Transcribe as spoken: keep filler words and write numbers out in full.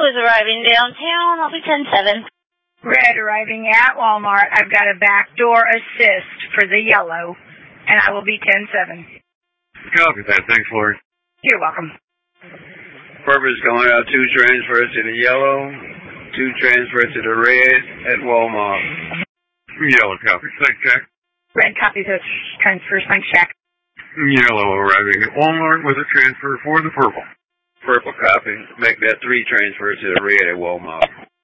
is arriving downtown. I'll be ten seven. Red arriving at Walmart. I've got a backdoor assist for the yellow, and I will be ten seven. Copy that. Thanks, Lori. You're welcome. Purple is going out two transfers to the yellow, two transfers to the red at Walmart. Yellow copy. Thanks, Jack. Red copy those transfers. Thanks, Jack. Yellow arriving at Walmart with a transfer for the purple. Purple copy. Make that three transfers to the red at Walmart.